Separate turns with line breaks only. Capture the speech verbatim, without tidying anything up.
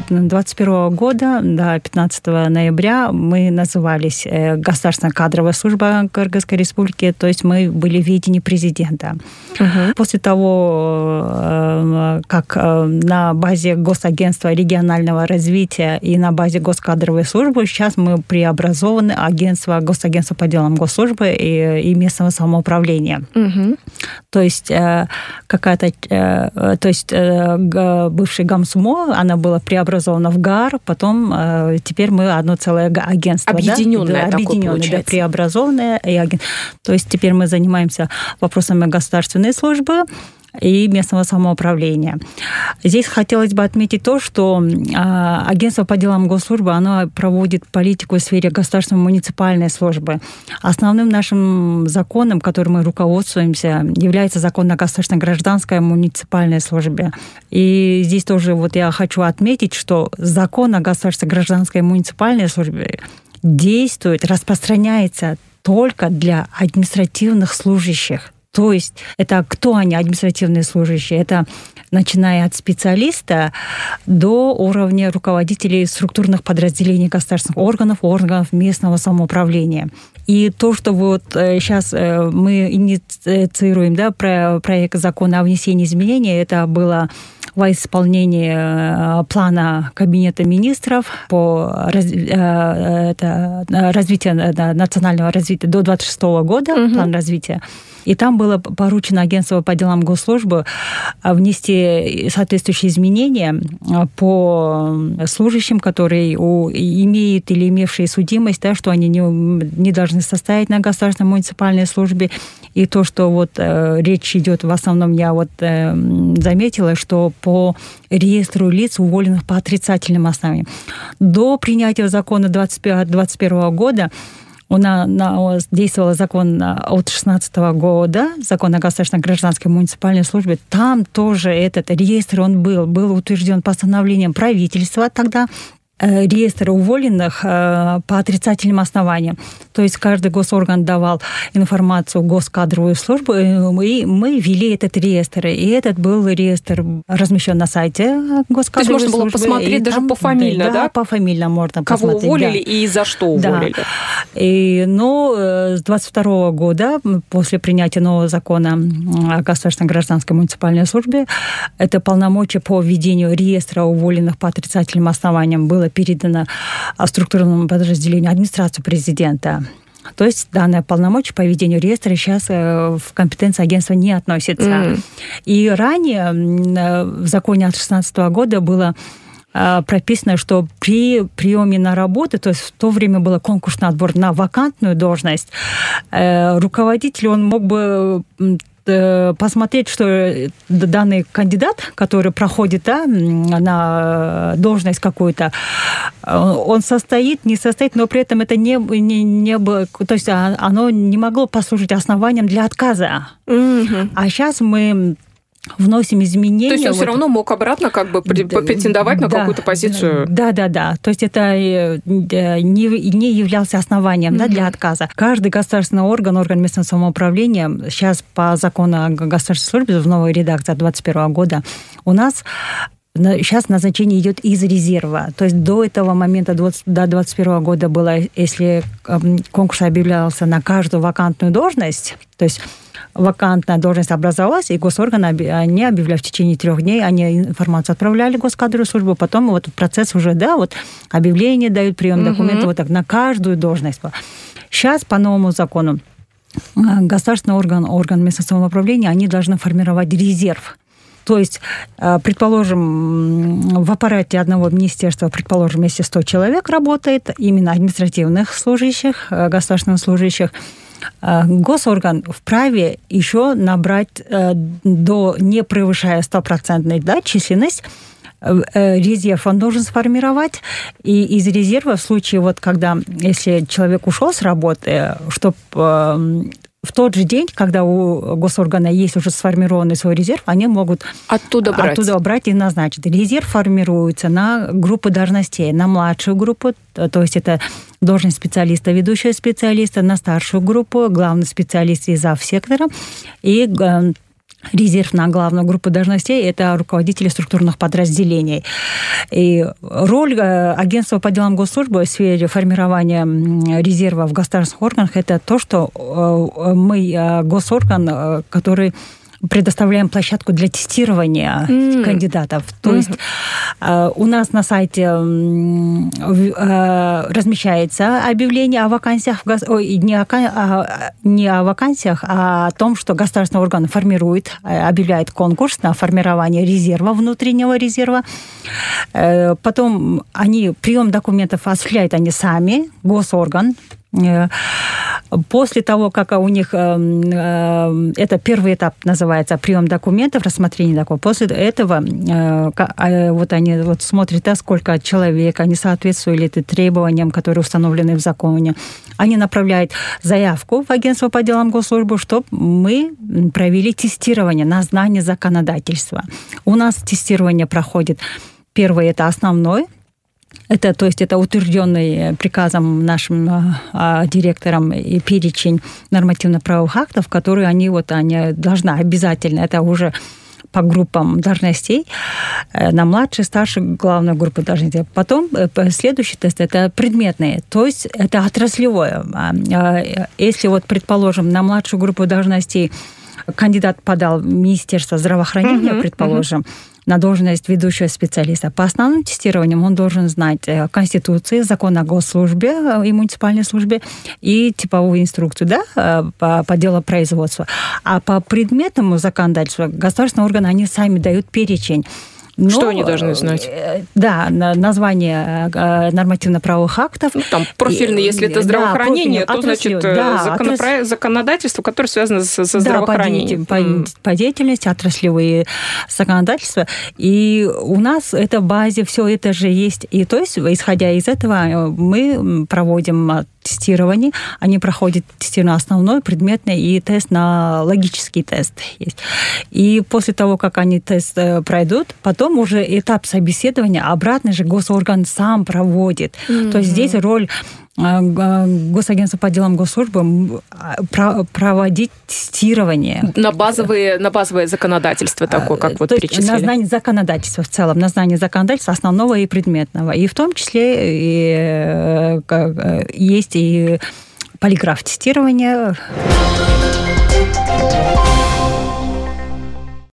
двадцать первого года до пятнадцатого ноября мы назывались Государственная кадровая служба Кыргызской Республики, то есть мы были в ведении президента. Угу. После того, как на базе Госагентства регионального развития и на базе Госкадровой службы сейчас мы преобразованы агентство, Госагентство по делам госслужбы и, и местного самоуправления. Угу. То есть какая-то, то есть бывший Гамсмо, она была преобразована в ГАР, потом теперь мы одно целое агентство.
Объединенное,
да? Объединенное, да, преобразованное. То есть теперь мы занимаемся вопросами государственной службы и местного самоуправления. Здесь хотелось бы отметить то, что агентство по делам госслужбы, оно проводит политику в сфере государственной муниципальной службы. Основным нашим законом, которым мы руководствуемся, является закон о государственной гражданской муниципальной службе. И здесь тоже вот я хочу отметить, что закон о государственной гражданской муниципальной службе действует, распространяется только для административных служащих. То есть это кто они, административные служащие? Это начиная от специалиста до уровня руководителей структурных подразделений государственных органов, органов местного самоуправления. И то, что вот сейчас мы инициируем, да, проект закона о внесении изменений, это было во исполнении плана Кабинета министров по развитию национального развития до двадцать шестого года, угу. план развития. И там было поручено агентству по делам госслужбы внести соответствующие изменения по служащим, которые имеют или имевшие судимость, да, что они не, не должны состоять на государственной муниципальной службе. И то, что вот э, речь идет, в основном я вот э, заметила, что по реестру лиц, уволенных по отрицательным основаниям. До принятия закона двадцать первого года у нас действовал закон от шестнадцатого года, закон о государственной гражданской муниципальной службе. Там тоже этот реестр, он был, был утвержден постановлением правительства тогда, реестр уволенных по отрицательным основаниям. То есть каждый госорган давал информацию в Госкадровую службу, и мы ввели этот реестр. И этот был реестр размещен на сайте Госкадровой службы.
То есть можно было посмотреть даже
там,
пофамильно, да?
Да, пофамильно можно
Кого
посмотреть.
Кого уволили
да.
и за что уволили.
Да. И, но с двадцать второго года, после принятия нового закона о государственной гражданской муниципальной службе, это полномочия по введению реестра уволенных по отрицательным основаниям было передано структурному подразделению администрации президента. То есть данное полномочие по ведению реестра сейчас в компетенции агентства не относится. Mm. И ранее в законе от шестнадцатого года было прописано, что при приеме на работу, то есть в то время был конкурсный отбор на вакантную должность, руководитель, он мог бы посмотреть, что данный кандидат, который проходит, да, на должность какую-то, он состоит, не состоит, но при этом это не, не, не было, то есть оно не могло послужить основанием для отказа. Mm-hmm. А сейчас мы вносим изменения.
То есть он вот все равно мог обратно как бы претендовать на да, какую-то позицию?
Да, да, да. То есть это не, не являлся основанием mm-hmm. да, для отказа. Каждый государственный орган, орган местного самоуправления, сейчас по закону о государственной службе в новой редакции от двадцать первого года у нас сейчас назначение идет из резерва. То есть до этого момента, до двадцать первого года было, если конкурс объявлялся на каждую вакантную должность, то есть вакантная должность образовалась, и госорганы, они объявляли в течение трех дней, они информацию отправляли в Госкадровую службу, потом вот процесс уже, да, вот объявление дают, прием угу. документов, вот так, на каждую должность. Сейчас по новому закону государственный орган, орган местного самоуправления, они должны формировать резерв. То есть, предположим, в аппарате одного министерства, предположим, если сто человек работает, именно административных служащих, государственных служащих, госорган вправе еще набрать до, не превышая стопроцентной да, численность, резерв он должен сформировать, и из резерва в случае, вот, когда, если человек ушел с работы, чтобы в тот же день, когда у госоргана есть уже сформированный свой резерв, они могут
оттуда брать,
оттуда брать и назначить. Резерв формируется на группы должностей, на младшую группу, то есть это должность специалиста, ведущего специалиста, на старшую группу, главный специалист и зав. Сектора, и резерв на главную группу должностей – это руководители структурных подразделений. И роль агентства по делам госслужбы в сфере формирования резерва в государственных органах – это то, что мы госорган, который предоставляем площадку для тестирования mm. кандидатов. То mm-hmm. есть э, у нас на сайте э, размещается объявление о вакансиях, ой, не, о, не о вакансиях, а о том, что государственный орган формирует, объявляет конкурс на формирование резерва, внутреннего резерва. Э, потом они, прием документов осуществляют они сами, госорган. После того, как у них это первый этап называется прием документов, рассмотрение документов, после этого вот они вот смотрят, да, сколько человек, они соответствуют ли требованиям, которые установлены в законе. Они направляют заявку в агентство по делам госслужбы, чтобы мы провели тестирование на знание законодательства. У нас тестирование проходит. Первый это основной. Это, то есть, это утвержденный приказом нашим а, директором и перечень нормативно-правовых актов, которые они, вот, они должны обязательно, это уже по группам должностей, на младшие, старшие, главную группу должностей. Потом следующий тест – это предметные, то есть это отраслевое. Если, вот, предположим, на младшую группу должностей кандидат подал в Министерство здравоохранения, uh-huh, предположим, uh-huh. на должность ведущего специалиста. По основным тестированиям он должен знать Конституцию, закон о госслужбе и муниципальной службе и типовую инструкцию, да, по, по делопроизводству. А по предметному законодательству государственные органы, они сами дают перечень. Но,
что они должны знать?
Да, название нормативно-правовых актов.
Ну, там профильный, если это здравоохранение, да, то, значит, да, законопро... отрас... законодательство, которое связано со, со да, здравоохранением.
По, mm. по деятельности, отраслевые законодательства. И у нас это в базе, все это же есть. И то есть, исходя из этого, мы проводим тестирование. Они проходят тестирование основной, предметный и тест на логический тест есть. И после того, как они тест пройдут, потом уже этап собеседования обратно же госорган сам проводит. Mm-hmm. То есть здесь роль Госагентства по делам госслужбы проводить тестирование.
На базовые, на базовое законодательство такое, как вот перечислили.
На знание законодательства в целом, на знание законодательства основного и предметного. И в том числе и, есть и полиграф-тестирование.